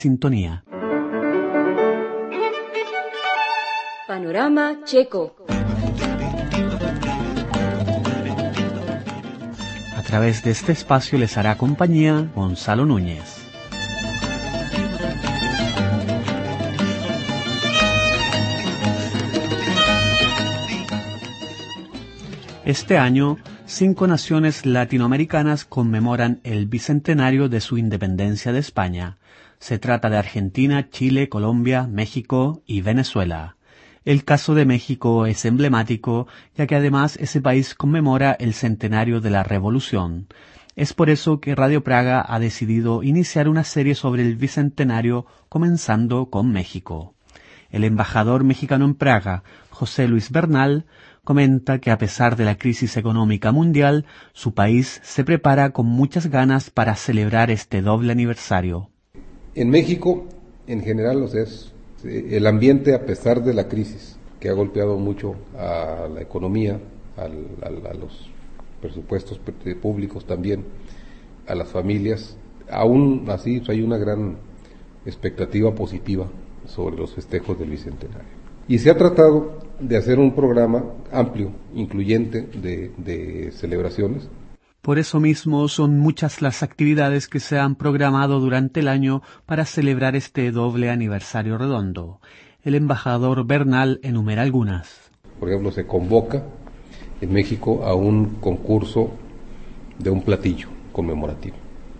sintonía. Panorama Checo. A través de este espacio les hará compañía Gonzalo Núñez. Este año, 5 naciones latinoamericanas conmemoran el bicentenario de su independencia de España. Se trata de Argentina, Chile, Colombia, México y Venezuela. El caso de México es emblemático, ya que además ese país conmemora el centenario de la Revolución. Es por eso que Radio Praga ha decidido iniciar una serie sobre el bicentenario, comenzando con México. El embajador mexicano en Praga, José Luis Bernal, comenta que a pesar de la crisis económica mundial, su país se prepara con muchas ganas para celebrar este doble aniversario. En México, en general, el ambiente, a pesar de la crisis que ha golpeado mucho a la economía, a los presupuestos públicos también, a las familias, aún así hay una gran expectativa positiva sobre los festejos del Bicentenario. Y se ha tratado de hacer un programa amplio, incluyente, de celebraciones. Por eso mismo son muchas las actividades que se han programado durante el año para celebrar este doble aniversario redondo. El embajador Bernal enumera algunas. Por ejemplo, se convoca en México a un concurso de un platillo conmemorativo.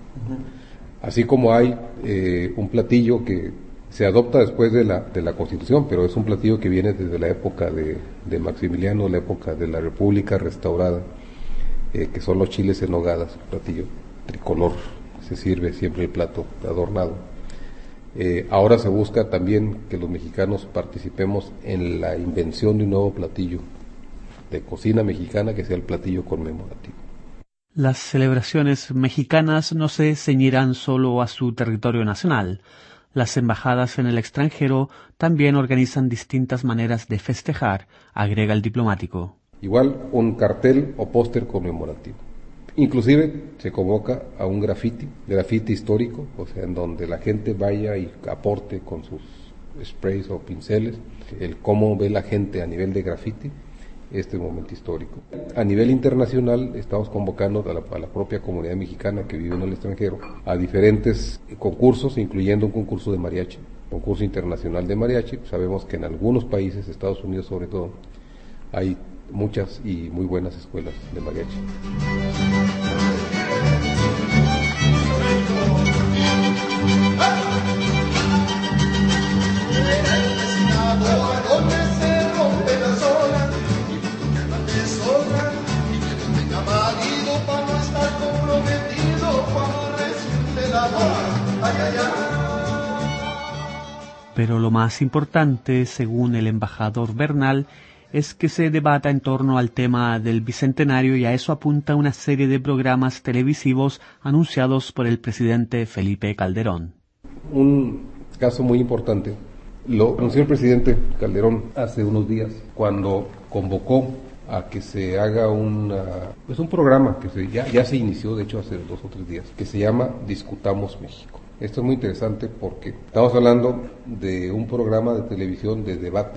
Así como hay un platillo que se adopta después de la Constitución, pero es un platillo que viene desde la época de Maximiliano, la época de la República restaurada, que son los chiles en nogadas, un platillo tricolor, se sirve siempre el plato adornado. Ahora se busca también que los mexicanos participemos en la invención de un nuevo platillo de cocina mexicana que sea el platillo conmemorativo. Las celebraciones mexicanas no se ceñirán solo a su territorio nacional. Las embajadas en el extranjero también organizan distintas maneras de festejar, agrega el diplomático. Igual un cartel o póster conmemorativo. Inclusive se convoca a un graffiti histórico, o sea, en donde la gente vaya y aporte con sus sprays o pinceles el cómo ve la gente a nivel de graffiti este momento histórico. A nivel internacional estamos convocando a la propia comunidad mexicana que vive en el extranjero a diferentes concursos, incluyendo un concurso de mariachi, concurso internacional de mariachi. Sabemos que en algunos países, Estados Unidos sobre todo, hay muchas y muy buenas escuelas de mariachi. Pero lo más importante, según el embajador Bernal, es que se debata en torno al tema del Bicentenario y a eso apunta una serie de programas televisivos anunciados por el presidente Felipe Calderón. Un caso muy importante lo anunció el presidente Calderón hace unos días cuando convocó a que se haga un programa que ya se inició, de hecho hace 2 o 3 días, que se llama Discutamos México. Esto es muy interesante porque estamos hablando de un programa de televisión de debate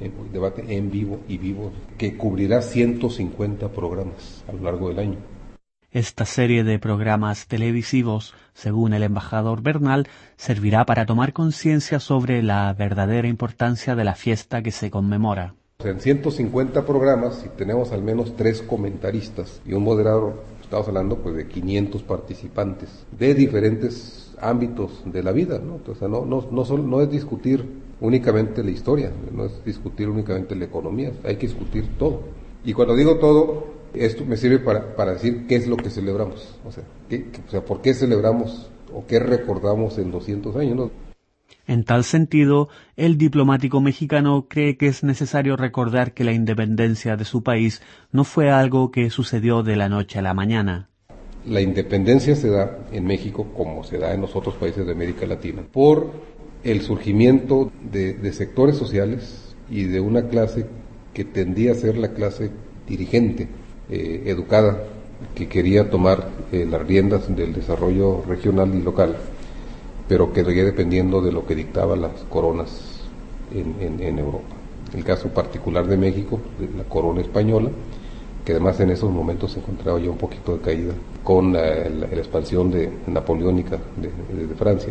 en vivo y vivo, que cubrirá 150 programas a lo largo del año. Esta serie de programas televisivos, según el embajador Bernal, servirá para tomar conciencia sobre la verdadera importancia de la fiesta que se conmemora. En 150 programas, si tenemos al menos 3 comentaristas y un moderador, estamos hablando pues de 500 participantes de diferentes ámbitos de la vida, ¿no? O sea, no es discutir únicamente la historia, no es discutir únicamente la economía, hay que discutir todo. Y cuando digo todo, esto me sirve para decir qué es lo que celebramos, o sea, por qué celebramos o qué recordamos en 200 años, ¿no? En tal sentido, el diplomático mexicano cree que es necesario recordar que la independencia de su país no fue algo que sucedió de la noche a la mañana. La independencia se da en México, como se da en los otros países de América Latina, por el surgimiento de sectores sociales y de una clase que tendía a ser la clase dirigente, educada, que quería tomar las riendas del desarrollo regional y local, pero que seguía dependiendo de lo que dictaban las coronas en Europa. El caso particular de México, de la corona española, que además en esos momentos se encontraba ya un poquito de caída con la expansión napoleónica de Francia.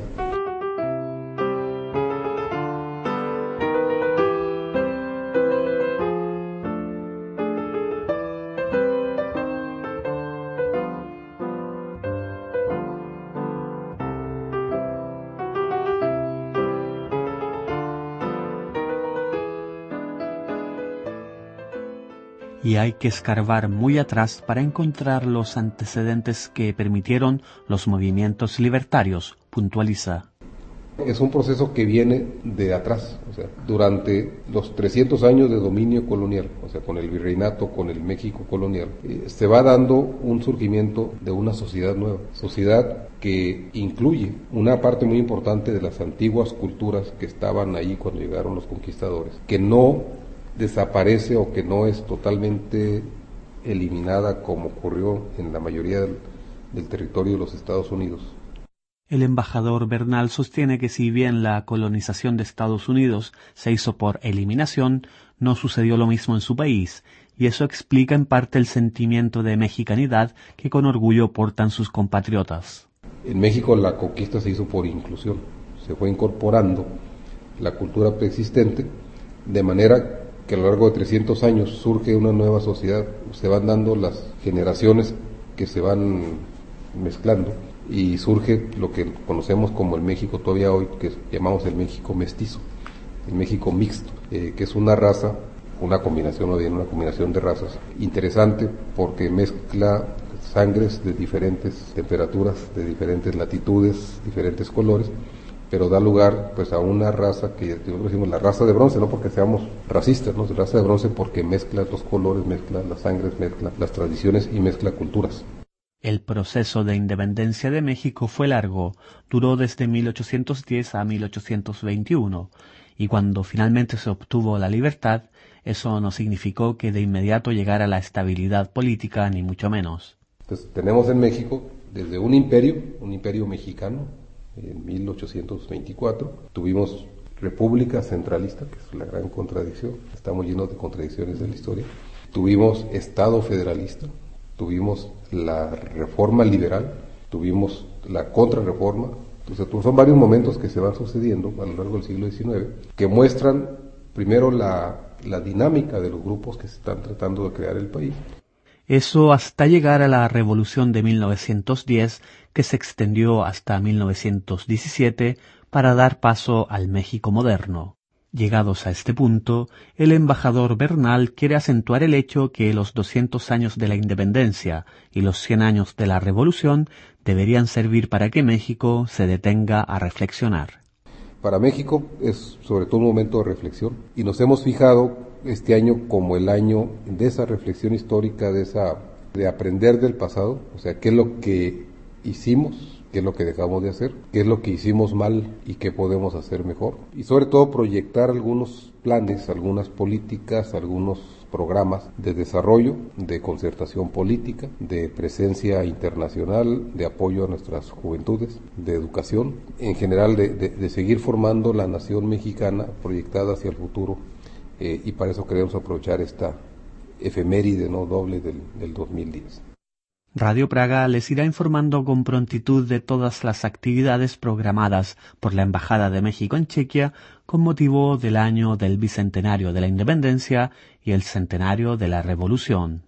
Y hay que escarbar muy atrás para encontrar los antecedentes que permitieron los movimientos libertarios, puntualiza. Es un proceso que viene de atrás, o sea, durante los 300 años de dominio colonial, o sea, con el virreinato, con el México colonial, se va dando un surgimiento de una sociedad nueva, sociedad que incluye una parte muy importante de las antiguas culturas que estaban ahí cuando llegaron los conquistadores, que no desaparece o que no es totalmente eliminada como ocurrió en la mayoría del territorio de los Estados Unidos. El embajador Bernal sostiene que si bien la colonización de Estados Unidos se hizo por eliminación, no sucedió lo mismo en su país, y eso explica en parte el sentimiento de mexicanidad que con orgullo portan sus compatriotas. En México la conquista se hizo por inclusión, se fue incorporando la cultura preexistente, de manera que a lo largo de 300 años surge una nueva sociedad, se van dando las generaciones que se van mezclando y surge lo que conocemos como el México todavía hoy, que llamamos el México mestizo, el México mixto, que es una raza, una combinación, o bien una combinación de razas interesante porque mezcla sangres de diferentes temperaturas, de diferentes latitudes, diferentes colores, pero da lugar pues a una raza que nosotros decimos la raza de bronce, no porque seamos racistas, ¿no? Raza de bronce porque mezcla los colores, mezcla las sangres, mezcla las tradiciones y mezcla culturas. El proceso de independencia de México fue largo, duró desde 1810 a 1821, y cuando finalmente se obtuvo la libertad, eso no significó que de inmediato llegara la estabilidad política, ni mucho menos. Entonces tenemos en México desde un imperio mexicano, en 1824, tuvimos república centralista, que es la gran contradicción, estamos llenos de contradicciones de la historia, tuvimos Estado federalista, tuvimos la reforma liberal, tuvimos la contrarreforma, entonces son varios momentos que se van sucediendo a lo largo del siglo XIX, que muestran primero la dinámica de los grupos que se están tratando de crear el país. Eso hasta llegar a la Revolución de 1910, que se extendió hasta 1917 para dar paso al México moderno. Llegados a este punto, el embajador Bernal quiere acentuar el hecho que los 200 años de la independencia y los 100 años de la Revolución deberían servir para que México se detenga a reflexionar. Para México es sobre todo un momento de reflexión y nos hemos fijado este año como el año de esa reflexión histórica, de aprender del pasado, o sea, qué es lo que hicimos, qué es lo que dejamos de hacer, qué es lo que hicimos mal y qué podemos hacer mejor. Y sobre todo proyectar algunos planes, algunas políticas, algunos programas de desarrollo, de concertación política, de presencia internacional, de apoyo a nuestras juventudes, de educación, en general de seguir formando la nación mexicana proyectada hacia el futuro, y para eso queremos aprovechar esta efeméride no doble del 2010. Radio Praga les irá informando con prontitud de todas las actividades programadas por la Embajada de México en Chequia con motivo del año del Bicentenario de la Independencia y el Centenario de la Revolución.